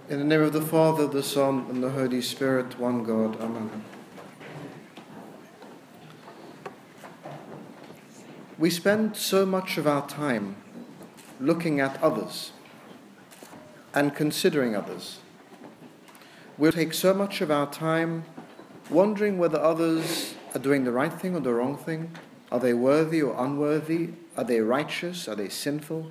In the name of the Father, the Son, and the Holy Spirit, one God. Amen. We spend so much of our time looking at others and considering others. We'll take so much of our time wondering whether others are doing the right thing or the wrong thing. Are they worthy or unworthy? Are they righteous? Are they sinful?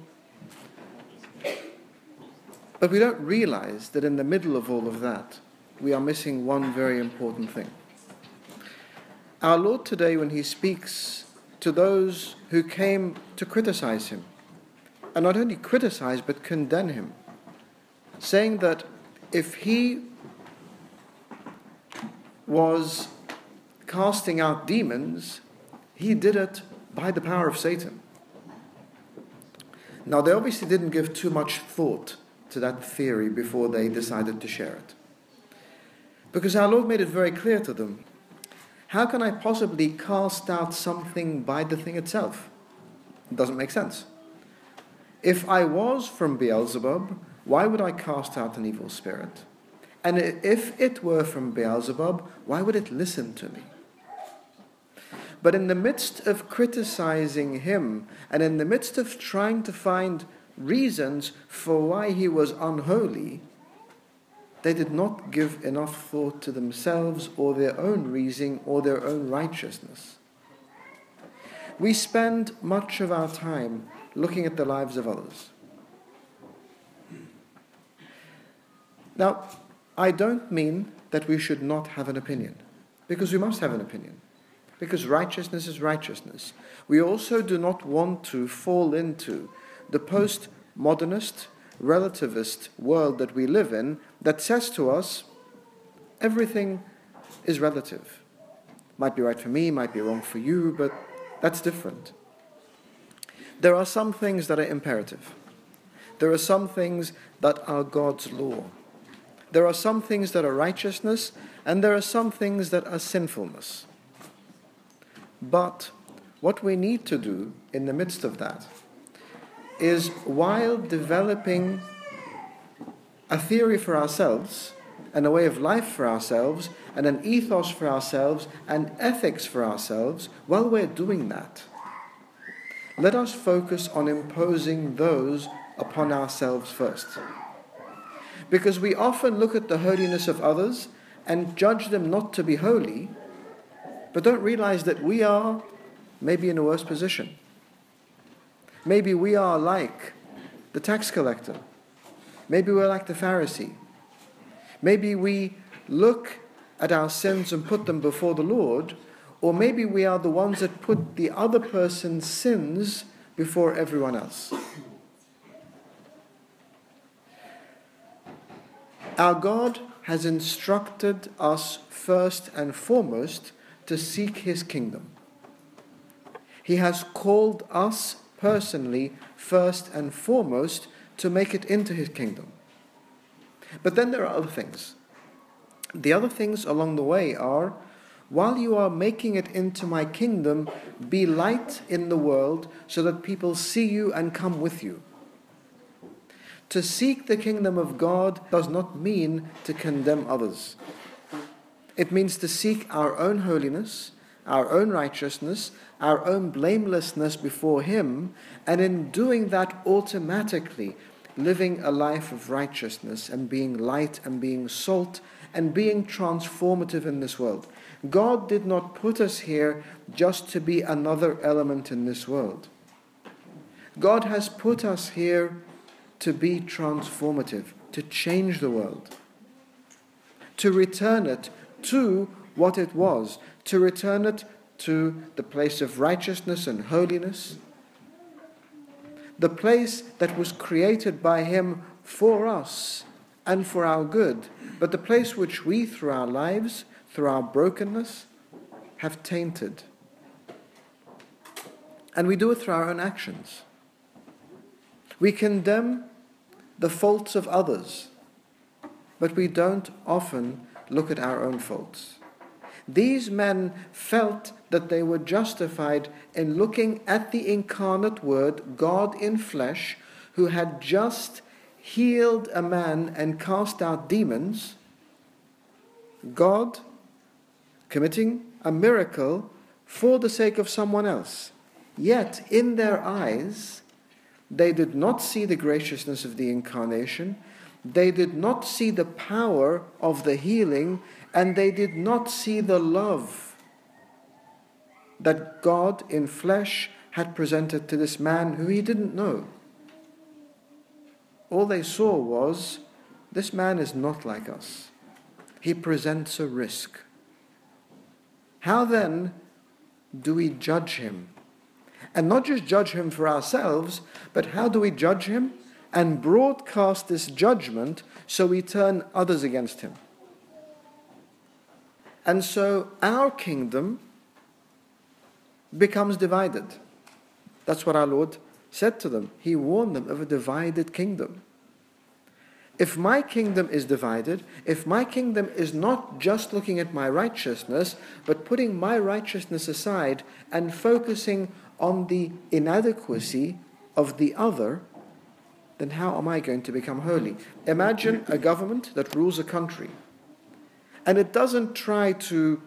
But we don't realize that in the middle of all of that, we are missing one very important thing. Our Lord today, when he speaks to those who came to criticize him, and not only criticize but condemn him, saying that if he was casting out demons, he did it by the power of Satan. Now, they obviously didn't give too much thought to that theory before they decided to share it. Because our Lord made it very clear to them, how can I possibly cast out something by the thing itself? It doesn't make sense. If I was from Beelzebub, why would I cast out an evil spirit? And if it were from Beelzebub, why would it listen to me? But in the midst of criticizing him, and in the midst of trying to find reasons for why he was unholy, they did not give enough thought to themselves or their own reasoning or their own righteousness. We spend much of our time looking at the lives of others. Now, I don't mean that we should not have an opinion, because we must have an opinion, because righteousness is righteousness. We also do not want to fall into the post-modernist, relativist world that we live in that says to us, everything is relative. Might be right for me, might be wrong for you, but that's different. There are some things that are imperative. There are some things that are God's law. There are some things that are righteousness, and there are some things that are sinfulness. But what we need to do in the midst of that is, while developing a theory for ourselves, and a way of life for ourselves, and an ethos for ourselves, and ethics for ourselves, while we're doing that, let us focus on imposing those upon ourselves first. Because we often look at the holiness of others and judge them not to be holy, but don't realize that we are maybe in a worse position. Maybe we are like the tax collector. Maybe we're like the Pharisee. Maybe we look at our sins and put them before the Lord, or maybe we are the ones that put the other person's sins before everyone else. Our God has instructed us first and foremost to seek his kingdom. He has called us personally, first and foremost, to make it into his kingdom. But then there are other things. The other things along the way are, while you are making it into my kingdom, be light in the world so that people see you and come with you. To seek the kingdom of God does not mean to condemn others. It means to seek our own holiness, our own righteousness, our own blamelessness before him, and in doing that automatically living a life of righteousness and being light and being salt and being transformative in this world. God did not put us here just to be another element in this world. God has put us here to be transformative, to change the world, to return it to what it was, to return it to the place of righteousness and holiness, the place that was created by him for us and for our good, but the place which we, through our lives, through our brokenness, have tainted. And we do it through our own actions. We condemn the faults of others, but we don't often look at our own faults. These men felt that they were justified in looking at the incarnate Word, God in flesh, who had just healed a man and cast out demons, God committing a miracle for the sake of someone else. Yet, in their eyes, they did not see the graciousness of the incarnation, they did not see the power of the healing, and they did not see the love that God in flesh had presented to this man who he didn't know. All they saw was, this man is not like us. He presents a risk. How then do we judge him? And not just judge him for ourselves, but how do we judge him and broadcast this judgment so we turn others against him? And so our kingdom becomes divided. That's what our Lord said to them. He warned them of a divided kingdom. If my kingdom is divided, if my kingdom is not just looking at my righteousness, but putting my righteousness aside and focusing on the inadequacy of the other, then how am I going to become holy? Imagine a government that rules a country, and it doesn't try to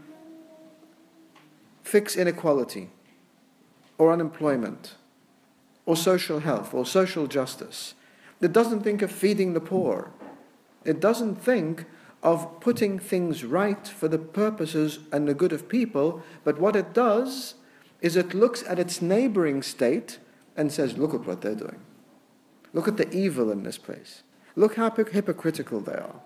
fix inequality or unemployment or social health or social justice. It doesn't think of feeding the poor. It doesn't think of putting things right for the purposes and the good of people, but what it does is it looks at its neighboring state and says, look at what they're doing. Look at the evil in this place. Look how hypocritical they are.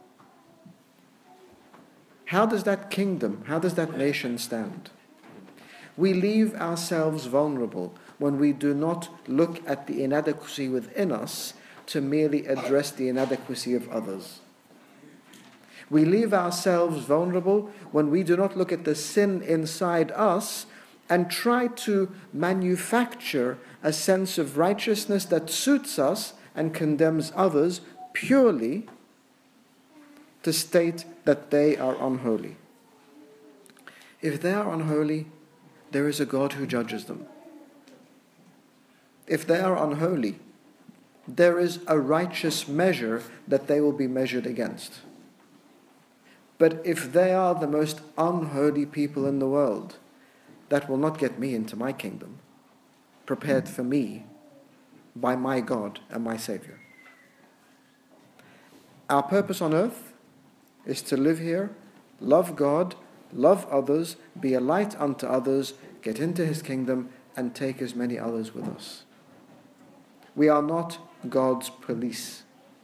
How does that kingdom, how does that nation stand? We leave ourselves vulnerable when we do not look at the inadequacy within us to merely address the inadequacy of others. We leave ourselves vulnerable when we do not look at the sin inside us and try to manufacture a sense of righteousness that suits us and condemns others purely to state that they are unholy. If they are unholy, there is a God who judges them. If they are unholy, there is a righteous measure that they will be measured against. But if they are the most unholy people in the world, that will not get me into my kingdom, prepared for me by my God and my Savior. Our purpose on earth is to live here, love God, love others, be a light unto others, get into his kingdom, and take as many others with us. We are not God's police.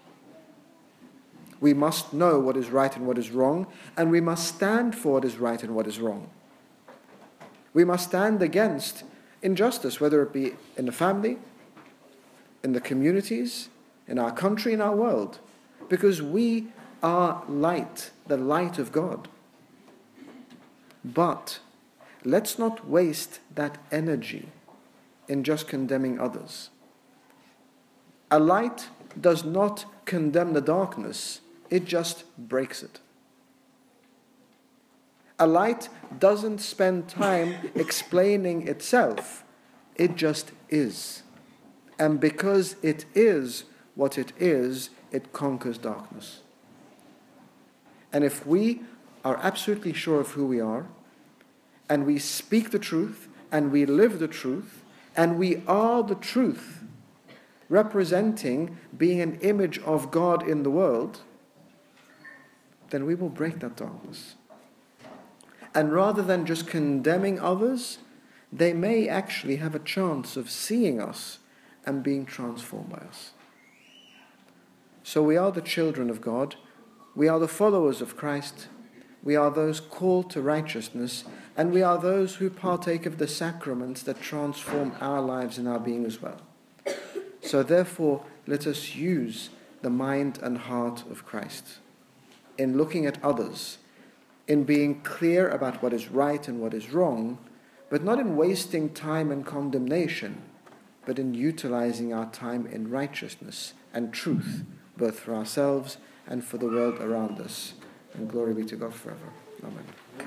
We must know what is right and what is wrong, and we must stand for what is right and what is wrong. We must stand against injustice, whether it be in the family, in the communities, in our country, in our world, because we are light, the light of God. But let's not waste that energy in just condemning others. A light does not condemn the darkness, it just breaks it. A light doesn't spend time explaining itself, it just is. And because it is what it is, it conquers darkness. And if we are absolutely sure of who we are, and we speak the truth, and we live the truth, and we are the truth, representing being an image of God in the world, then we will break that darkness. And rather than just condemning others, they may actually have a chance of seeing us and being transformed by us. So we are the children of God, we are the followers of Christ, we are those called to righteousness, and we are those who partake of the sacraments that transform our lives and our being as well. So therefore, let us use the mind and heart of Christ in looking at others, in being clear about what is right and what is wrong, but not in wasting time in condemnation, but in utilizing our time in righteousness and truth, both for ourselves and for the world around us. And glory be to God forever. Amen.